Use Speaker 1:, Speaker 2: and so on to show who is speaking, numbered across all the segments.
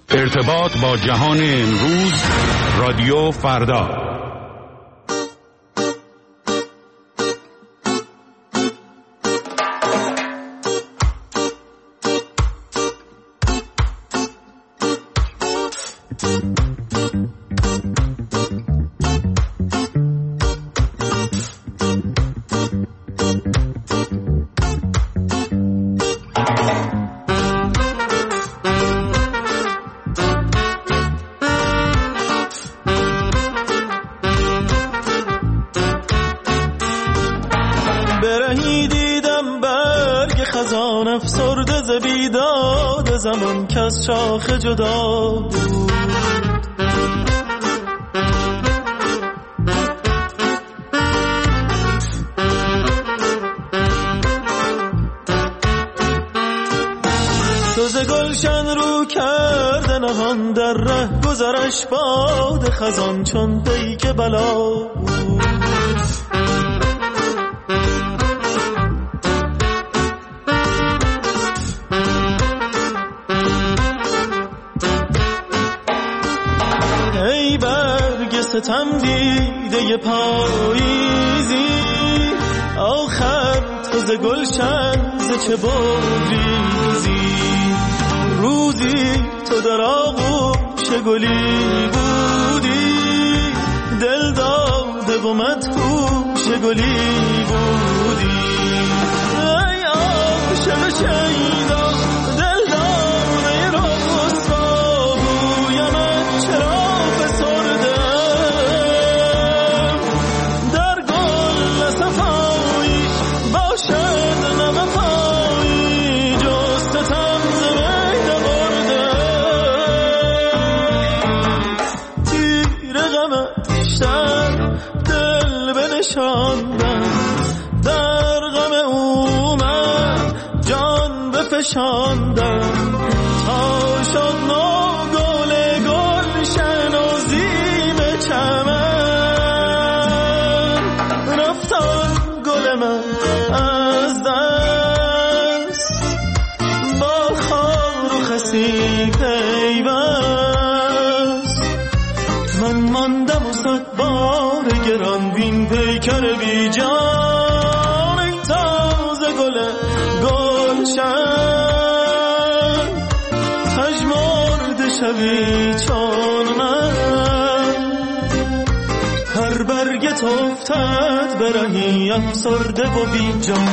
Speaker 1: ارتباط با جهان امروز، رادیو فردا.
Speaker 2: زمان که از شاخ جدا بود، سوز گلشن رو کرده نهان در ره گذرش باد خزان چون پیک بلا بود. ستم دیده پاییزی آخر تو ز گلشن ز چه بریزی، روزی تو در آغوش گلی بودی، دل داده و مدهوش گلی بودی. ای عاشق شیدا دل داده رسوا بویمت چرا در غم او من جان بفشاندم تا شد نو گل گلشن و زیب چمن. رفتم گل من از دست با خار و خسی پیوست، من ماندم و صد بار گران بین پیکر بی جان. ای تازه گل گلشن پژمرده شوی چون من، هر برگت افتد به رهی افسرده و بی جان.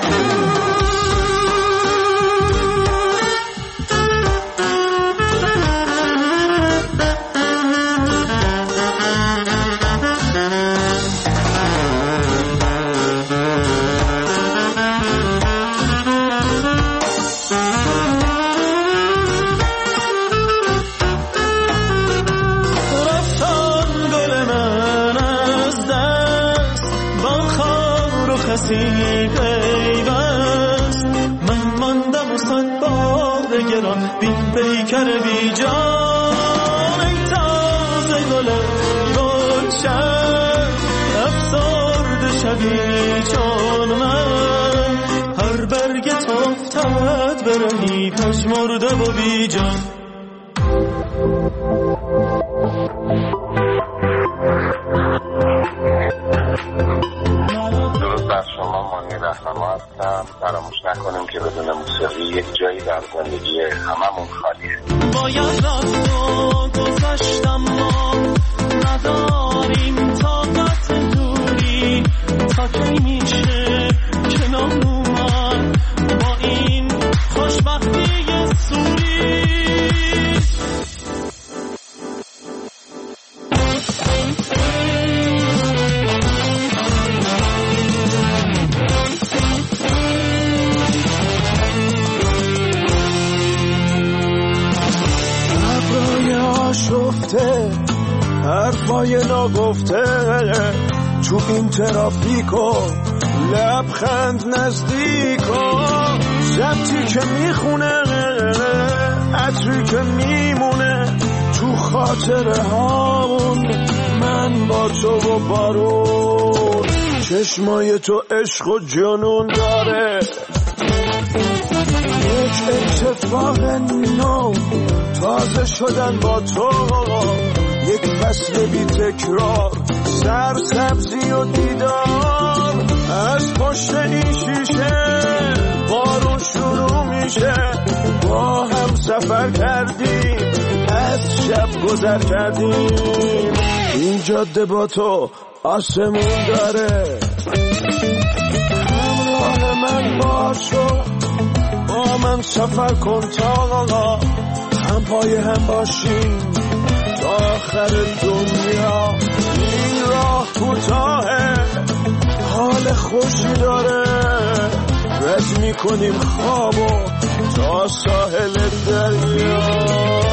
Speaker 2: من ماندم و صد بار گران بین پیکر بی جان. ای تازه گل گلشن افسرده شوی چون من، هر برگت افتد به رهی پژمرده و بی جان.
Speaker 3: ما هستم. فراموش نکنیم که بدون موسیقی یک جایی در زندگی هممون خالیه.
Speaker 2: باید رفت و گذشتم ما نداریم طاقت دوری، تا کی میشه کنار اومد با این خوشبختی سوری.
Speaker 4: شفته حرفای ناگفته تو این ترافیکو لبخند نزدیکو، شبتی که میخونه عطری که میمونه تو خاطره هامون، من با تو و بارون، چشمای تو عشق و جنون داره. یک اتفاق نو تا تازه شدن با تو، یک فصل بی تکرار، سرسبزی و دیدار. از پشت این شیشه بارون شروع میشه، با هم سفر کردیم، از شب گذر کردیم. این جاده با تو آسمون داره، همراه من باش و با من سفر کن تا هم پای هم باشیم تا آخر دنیا. این راه کوتاهه، حال خوشی داره، رد میکنیم خوابو تا ساحل دریا.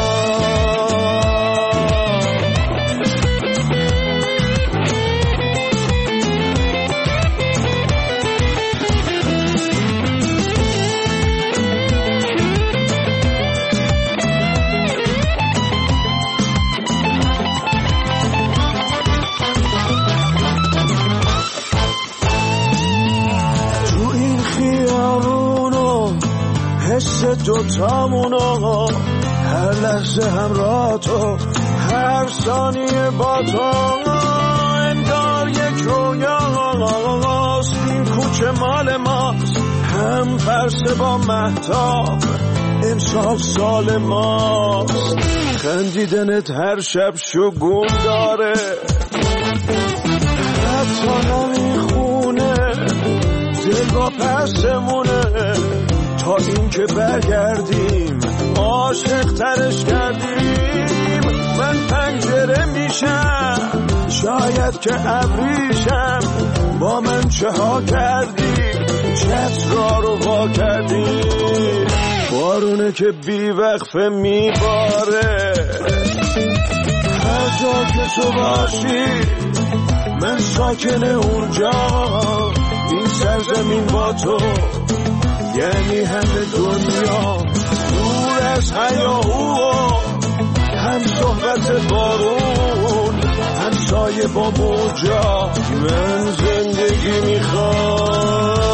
Speaker 4: حس دوتامونو، هر لحظه همراه تو، هر ثانیه با تو، انگار یک رویاست. این کوچه مال ماست، هم پرسه با مهتاب، امسال سال ماست. خندیدنت هر شب شگون داره، حتی نمیخونه، دل با پسمونه. تا این که برگردیم عاشق ترش کردیم. من پنجره میشم، شاید که ابریشم، با من چه ها کردیم، چترا رو وا کردیم. بارونه که بی وقفه میباره، هر جا که تو باشی من ساکن اونجا. این سرزمین با تو یعنی همه دنیا، دور از هیاهو، هم صحبت بارون، هم سایه با موجا. من زندگی میخوام.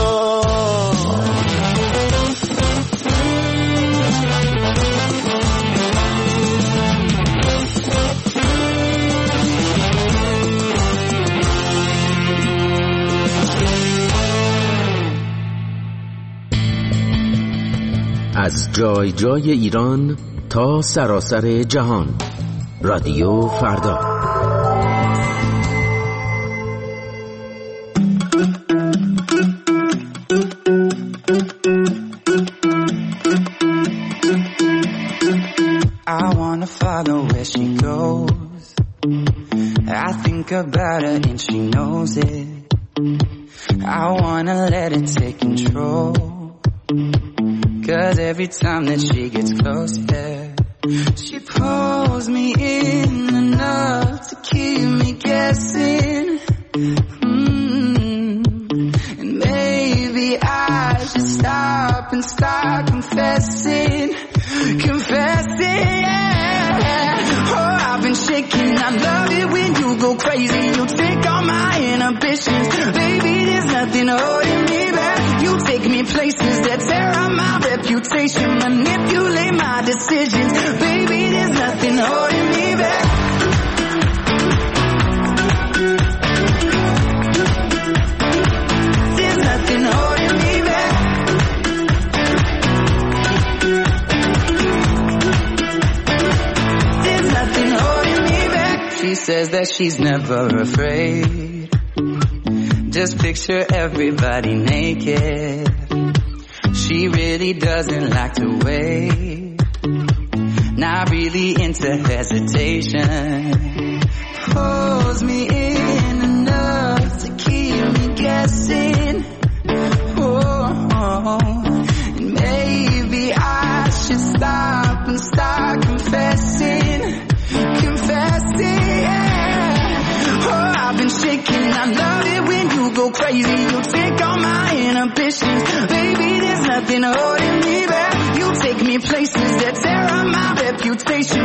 Speaker 5: از جای جای ایران تا سراسر جهان، رادیو فردا.
Speaker 6: I wanna follow where she goes. I think about her and she knows it. I wanna let it take control. 'Cause every time that she gets close, yeah, she pulls me in enough to keep me guessing. And maybe I should stop and start confessing, yeah. Oh, I've been shaking. I love it when you go crazy. You take all my inhibitions. Baby, there's nothing holding me back. You take me places that tear up my reputation, manipulate my decisions. Baby, there's nothing holding me back. There's nothing holding me back. There's nothing holding me back. She says that she's never afraid. Just picture everybody naked. She really doesn't like to wait. Not really into hesitation. Pulls me in enough to keep me guessing. Oh, and maybe I should stop and start confessing, yeah. Oh, I've been shaking. I love it when you go crazy. You take all my inhibitions. Baby, there's nothing holding me back. You take me places that tear up my reputation,